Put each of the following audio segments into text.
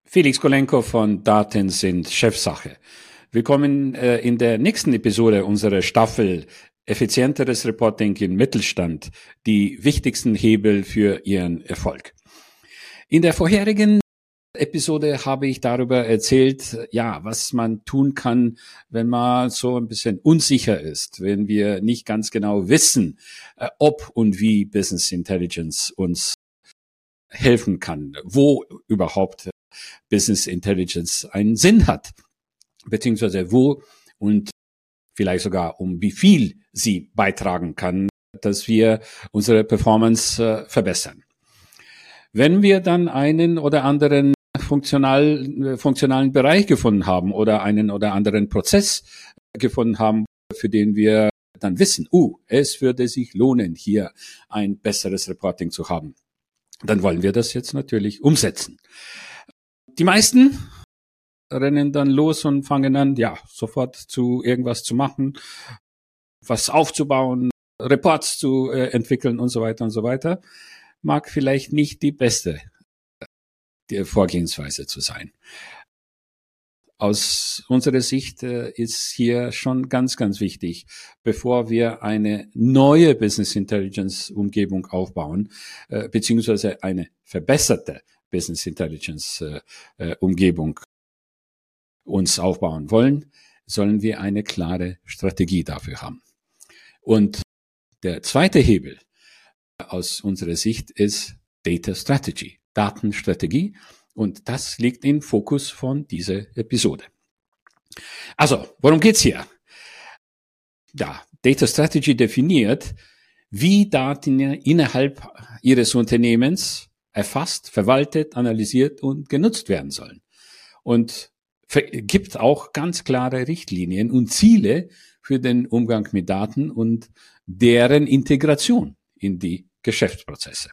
Felix Kolenko von Daten sind Chefsache. Willkommen in der nächsten Episode unserer Staffel Effizienteres Reporting im Mittelstand, die wichtigsten Hebel für Ihren Erfolg. In der vorherigen Episode habe ich darüber erzählt, was man tun kann, wenn man so ein bisschen unsicher ist, wenn wir nicht ganz genau wissen, ob und wie Business Intelligence uns helfen kann, wo überhaupt Business Intelligence einen Sinn hat, beziehungsweise wo und vielleicht sogar um wie viel sie beitragen kann, dass wir unsere Performance verbessern. Wenn wir dann einen oder anderen funktionalen Bereich gefunden haben oder einen oder anderen Prozess gefunden haben, für den wir dann wissen, es würde sich lohnen, hier ein besseres Reporting zu haben, dann wollen wir das jetzt natürlich umsetzen. Die meisten rennen dann los und fangen an, sofort zu irgendwas zu machen, was aufzubauen, Reports zu entwickeln und so weiter und so weiter. Mag vielleicht nicht die beste Vorgehensweise zu sein. Aus unserer Sicht ist hier schon ganz, ganz wichtig, bevor wir eine neue Business Intelligence Umgebung aufbauen, beziehungsweise eine verbesserte Business Intelligence Umgebung uns aufbauen wollen, sollen wir eine klare Strategie dafür haben. Und der zweite Hebel aus unserer Sicht ist Data Strategy, Datenstrategie. Und das liegt im Fokus von dieser Episode. Also, worum geht's hier? Data Strategy definiert, wie Daten innerhalb Ihres Unternehmens erfasst, verwaltet, analysiert und genutzt werden sollen. Und gibt auch ganz klare Richtlinien und Ziele für den Umgang mit Daten und deren Integration in die Geschäftsprozesse.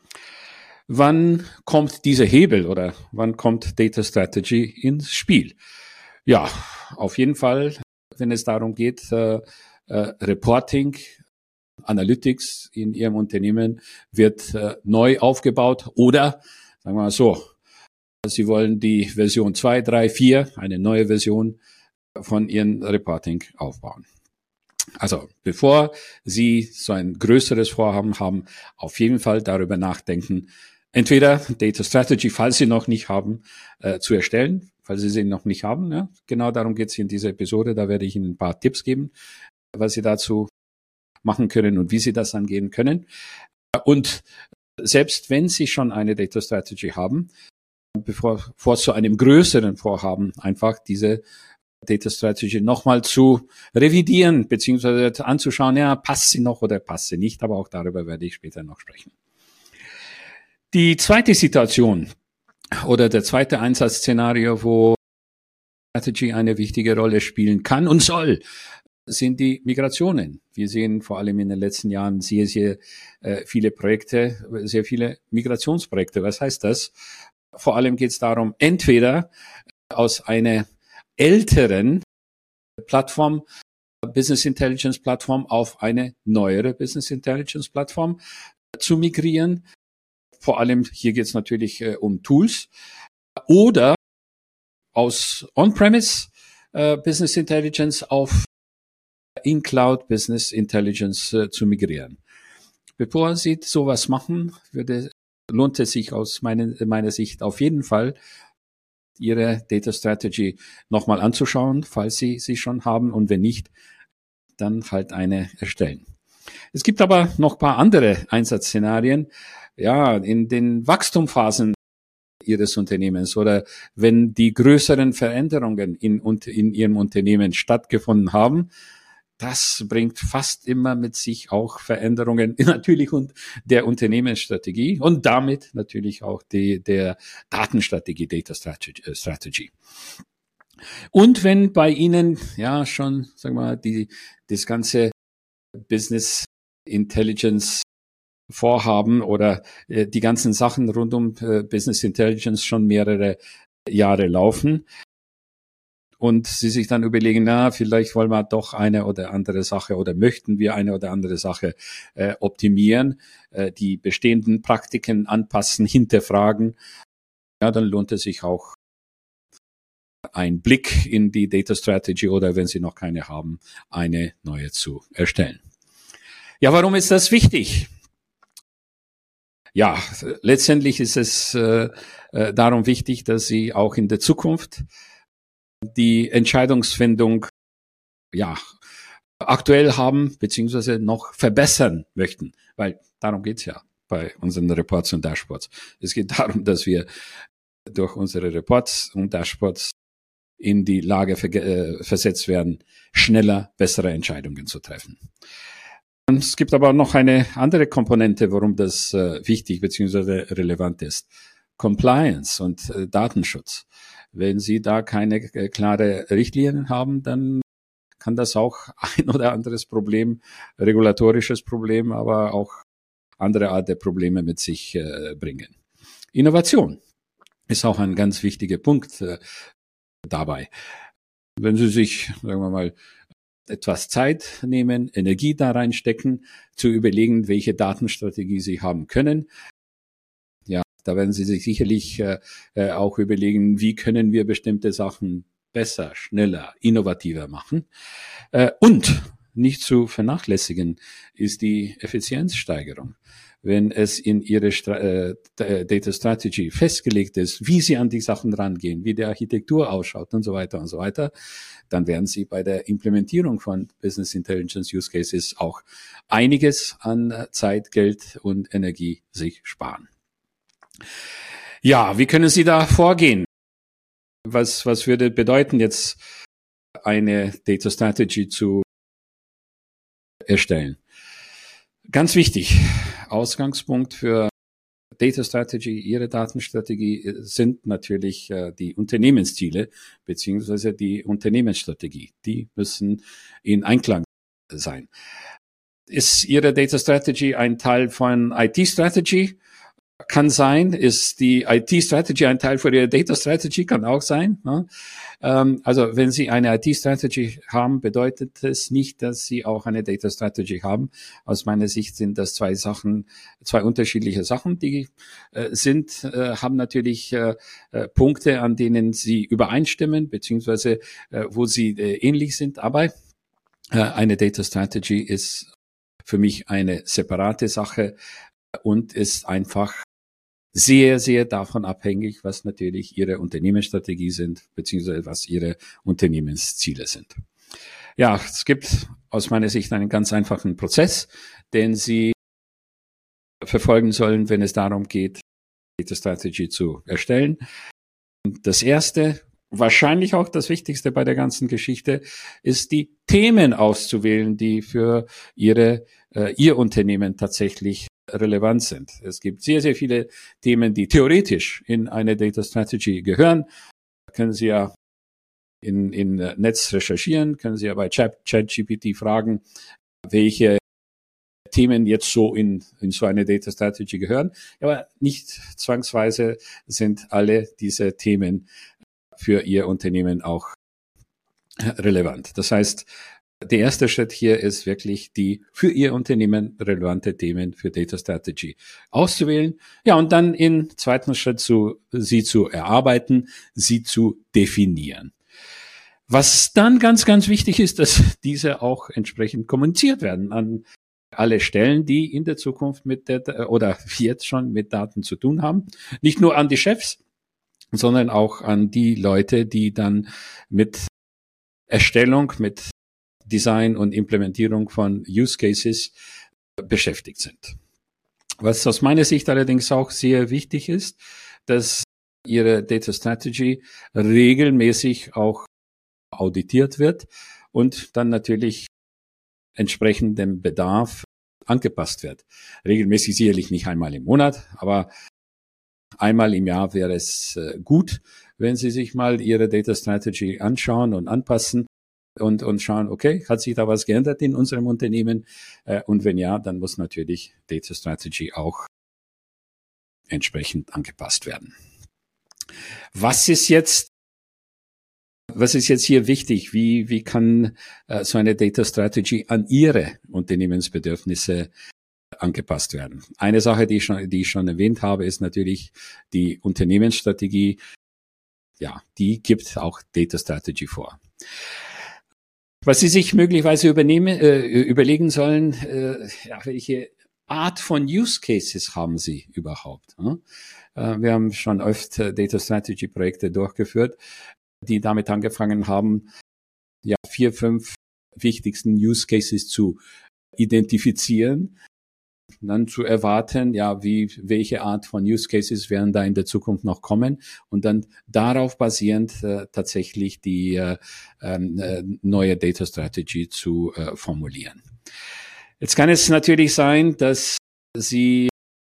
Wann kommt dieser Hebel oder wann kommt Data Strategy ins Spiel? Ja, auf jeden Fall, wenn es darum geht, Reporting, Analytics in Ihrem Unternehmen wird neu aufgebaut oder, sagen wir mal so, Sie wollen die Version 2, 3, 4, eine neue Version von Ihrem Reporting aufbauen. Also, bevor Sie so ein größeres Vorhaben haben, auf jeden Fall darüber nachdenken, entweder Data Strategy, falls Sie noch nicht haben, zu erstellen, falls Sie sie noch nicht haben. Ja. Genau darum geht es in dieser Episode. Da werde ich Ihnen ein paar Tipps geben, was Sie dazu machen können und wie Sie das angehen können. Und selbst wenn Sie schon eine Data Strategy haben, bevor zu einem größeren Vorhaben einfach diese Data Strategy nochmal zu revidieren, beziehungsweise anzuschauen, passt sie noch oder passt sie nicht, aber auch darüber werde ich später noch sprechen. Die zweite Situation oder der zweite Einsatzszenario, wo Strategy eine wichtige Rolle spielen kann und soll, sind die Migrationen. Wir sehen vor allem in den letzten Jahren sehr, sehr viele Projekte, sehr viele Migrationsprojekte. Was heißt das? Vor allem geht es darum, entweder aus einer älteren Plattform, Business Intelligence Plattform, auf eine neuere Business Intelligence Plattform zu migrieren. Vor allem hier geht es natürlich um Tools. Oder aus On-Premise Business Intelligence auf In-Cloud Business Intelligence zu migrieren. Bevor Sie sowas machen, lohnt es sich aus meiner Sicht auf jeden Fall, Ihre Data Strategy nochmal anzuschauen, falls Sie sie schon haben, und wenn nicht, dann halt eine erstellen. Es gibt aber noch ein paar andere Einsatzszenarien, in den Wachstumsphasen Ihres Unternehmens oder wenn die größeren Veränderungen in Ihrem Unternehmen stattgefunden haben. Das bringt fast immer mit sich auch Veränderungen natürlich und der Unternehmensstrategie und damit natürlich auch der Datenstrategie, Data Strategy. Und wenn bei Ihnen schon, sagen wir mal, das ganze Business Intelligence Vorhaben oder die ganzen Sachen rund um Business Intelligence schon mehrere Jahre laufen, und Sie sich dann überlegen, vielleicht wollen wir doch eine oder andere Sache oder möchten wir eine oder andere Sache optimieren, die bestehenden Praktiken anpassen, hinterfragen, dann lohnt es sich auch einen Blick in die Data Strategy oder wenn Sie noch keine haben, eine neue zu erstellen. Ja, warum ist das wichtig? Ja, letztendlich ist es darum wichtig, dass Sie auch in der Zukunft die Entscheidungsfindung ja aktuell haben beziehungsweise noch verbessern möchten, weil darum geht's ja bei unseren Reports und Dashboards. Es geht darum, dass wir durch unsere Reports und Dashboards in die Lage versetzt werden, schneller bessere Entscheidungen zu treffen. Und es gibt aber noch eine andere Komponente, warum das wichtig bzw. relevant ist. Compliance und Datenschutz. Wenn Sie da keine klare Richtlinien haben, dann kann das auch ein oder anderes Problem, regulatorisches Problem, aber auch andere Art der Probleme mit sich bringen. Innovation ist auch ein ganz wichtiger Punkt dabei. Wenn Sie sich, sagen wir mal, etwas Zeit nehmen, Energie da reinstecken, zu überlegen, welche Datenstrategie Sie haben können. Ja, da werden Sie sich sicherlich auch überlegen, wie können wir bestimmte Sachen besser, schneller, innovativer machen. Und nicht zu vernachlässigen ist die Effizienzsteigerung. Wenn es in Ihre Data Strategy festgelegt ist, wie Sie an die Sachen rangehen, wie die Architektur ausschaut und so weiter, dann werden Sie bei der Implementierung von Business Intelligence Use Cases auch einiges an Zeit, Geld und Energie sich sparen. Ja, wie können Sie da vorgehen? Was würde bedeuten, jetzt eine Data Strategy zu erstellen? Ganz wichtig, Ausgangspunkt für Data Strategy, Ihre Datenstrategie sind natürlich die Unternehmensziele beziehungsweise die Unternehmensstrategie. Die müssen in Einklang sein. Ist Ihre Data Strategy ein Teil von IT Strategy? Kann sein. Ist die IT-Strategy ein Teil von Ihrer Data-Strategy? Kann auch sein. Ne? Also wenn Sie eine IT-Strategy haben, bedeutet es nicht, dass Sie auch eine Data-Strategy haben. Aus meiner Sicht sind das zwei unterschiedliche Sachen. Die haben natürlich Punkte, an denen Sie übereinstimmen, beziehungsweise wo sie ähnlich sind. Aber eine Data-Strategy ist für mich eine separate Sache und ist einfach sehr, sehr davon abhängig, was natürlich Ihre Unternehmensstrategie sind, beziehungsweise was Ihre Unternehmensziele sind. Ja, es gibt aus meiner Sicht einen ganz einfachen Prozess, den Sie verfolgen sollen, wenn es darum geht, Data Strategy zu erstellen. Das erste, wahrscheinlich auch das Wichtigste bei der ganzen Geschichte, ist die Themen auszuwählen, die für Ihr Unternehmen tatsächlich relevant sind. Es gibt sehr, sehr viele Themen, die theoretisch in eine Data Strategy gehören. Können Sie ja in Netz recherchieren, können Sie ja bei ChatGPT fragen, welche Themen jetzt so in so eine Data Strategy gehören. Aber nicht zwangsweise sind alle diese Themen für Ihr Unternehmen auch relevant. Das heißt, der erste Schritt hier ist wirklich, die für Ihr Unternehmen relevante Themen für Data Strategy auszuwählen. Ja, und dann im zweiten Schritt sie zu erarbeiten, sie zu definieren. Was dann ganz, ganz wichtig ist, dass diese auch entsprechend kommuniziert werden an alle Stellen, die in der Zukunft oder jetzt schon mit Daten zu tun haben. Nicht nur an die Chefs, sondern auch an die Leute, die dann mit Erstellung, mit Design und Implementierung von Use Cases beschäftigt sind. Was aus meiner Sicht allerdings auch sehr wichtig ist, dass Ihre Data Strategy regelmäßig auch auditiert wird und dann natürlich entsprechend dem Bedarf angepasst wird. Regelmäßig sicherlich nicht einmal im Monat, aber einmal im Jahr wäre es gut, wenn Sie sich mal Ihre Data Strategy anschauen und anpassen und schauen, okay, hat sich da was geändert in unserem Unternehmen? Und wenn ja, dann muss natürlich Data Strategy auch entsprechend angepasst werden. Was ist jetzt hier wichtig? Wie kann so eine Data Strategy an Ihre Unternehmensbedürfnisse angepasst werden? Eine Sache, die ich schon erwähnt habe, ist natürlich die Unternehmensstrategie. ja, die gibt auch Data Strategy vor. Was Sie sich möglicherweise überlegen sollen, ja, welche Art von Use Cases haben Sie überhaupt? Wir haben schon oft Data Strategy Projekte durchgeführt, die damit angefangen haben, ja, 4, 5 wichtigsten Use Cases zu identifizieren, dann zu erwarten, ja, welche Art von Use Cases werden da in der Zukunft noch kommen und dann darauf basierend tatsächlich die neue Data Strategy zu formulieren. Jetzt kann es natürlich sein, dass Sie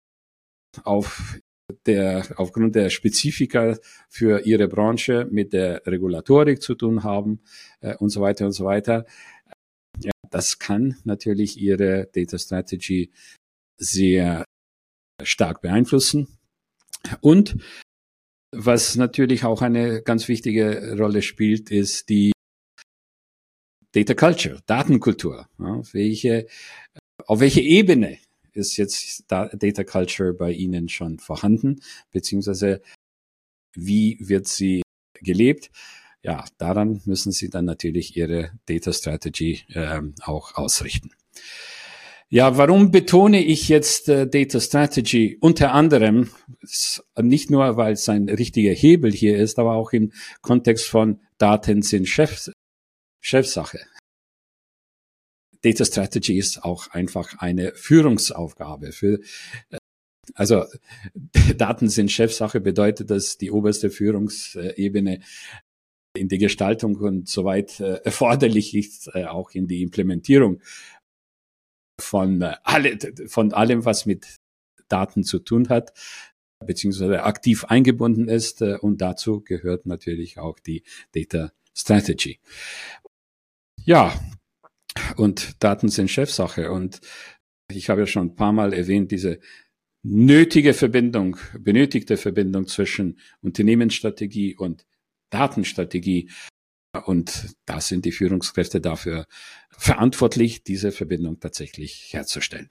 aufgrund der Spezifika für Ihre Branche mit der Regulatorik zu tun haben und so weiter und so weiter. Ja, das kann natürlich Ihre Data Strategy sehr stark beeinflussen. Und was natürlich auch eine ganz wichtige Rolle spielt, ist die Data Culture, Datenkultur. Ja, auf welche Ebene ist jetzt Data Culture bei Ihnen schon vorhanden, beziehungsweise wie wird sie gelebt? Ja, daran müssen Sie dann natürlich Ihre Data Strategy auch ausrichten. Ja, warum betone ich jetzt Data Strategy? Unter anderem, nicht nur, weil es ein richtiger Hebel hier ist, aber auch im Kontext von Daten sind Chefsache. Data Strategy ist auch einfach eine Führungsaufgabe. Also Daten sind Chefsache bedeutet, dass die oberste Führungsebene in die Gestaltung und soweit erforderlich ist, auch in die Implementierung von allem, was mit Daten zu tun hat, beziehungsweise aktiv eingebunden ist. Und dazu gehört natürlich auch die Data Strategy. Ja, und Daten sind Chefsache. Und ich habe ja schon ein paar Mal erwähnt, diese benötigte Verbindung zwischen Unternehmensstrategie und Datenstrategie. Und da sind die Führungskräfte dafür verantwortlich, diese Verbindung tatsächlich herzustellen.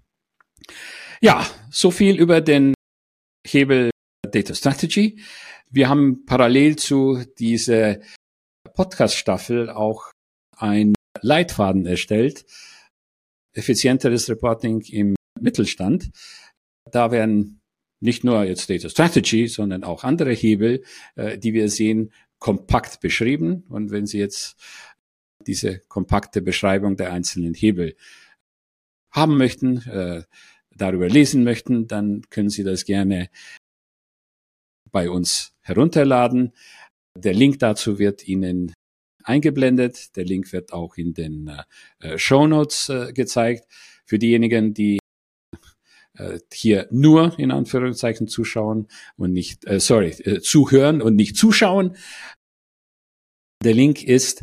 Ja, so viel über den Hebel Data Strategy. Wir haben parallel zu dieser Podcast-Staffel auch ein Leitfaden erstellt. Effizienteres Reporting im Mittelstand. Da werden nicht nur jetzt Data Strategy, sondern auch andere Hebel, die wir sehen, kompakt beschrieben. Und wenn Sie jetzt diese kompakte Beschreibung der einzelnen Hebel haben möchten, darüber lesen möchten, dann können Sie das gerne bei uns herunterladen. Der Link dazu wird Ihnen eingeblendet. Der Link wird auch in den Shownotes gezeigt. Für diejenigen, die hier nur in Anführungszeichen zuschauen und nicht, zuhören und nicht zuschauen. Der Link ist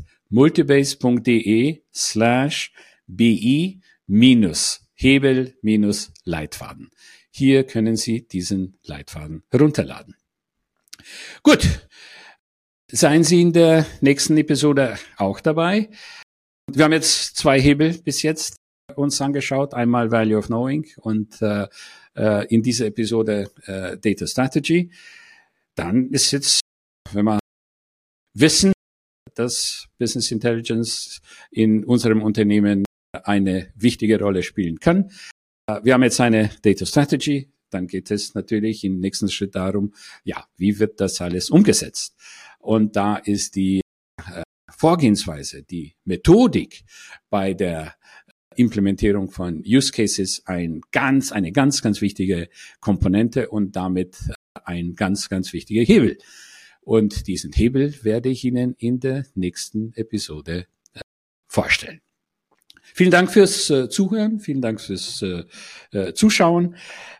multibase.de/bi-Hebel-Leitfaden. Hier können Sie diesen Leitfaden herunterladen. Gut. Seien Sie in der nächsten Episode auch dabei. Wir haben jetzt 2 Hebel bis jetzt uns angeschaut. Einmal Value of Knowing und in dieser Episode Data Strategy. Dann ist jetzt, wenn wir wissen, dass Business Intelligence in unserem Unternehmen eine wichtige Rolle spielen kann. Wir haben jetzt eine Data Strategy. Dann geht es natürlich im nächsten Schritt darum, ja, wie wird das alles umgesetzt? Und da ist die Vorgehensweise, die Methodik bei der Implementierung von Use Cases eine ganz wichtige Komponente und damit ein ganz wichtiger Hebel. Und diesen Hebel werde ich Ihnen in der nächsten Episode vorstellen. Vielen Dank fürs Zuhören, vielen Dank fürs Zuschauen.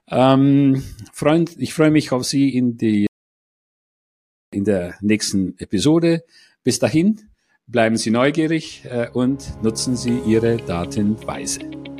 Ich freue mich auf Sie in der nächsten Episode. Bis dahin, bleiben Sie neugierig und nutzen Sie Ihre Daten weise.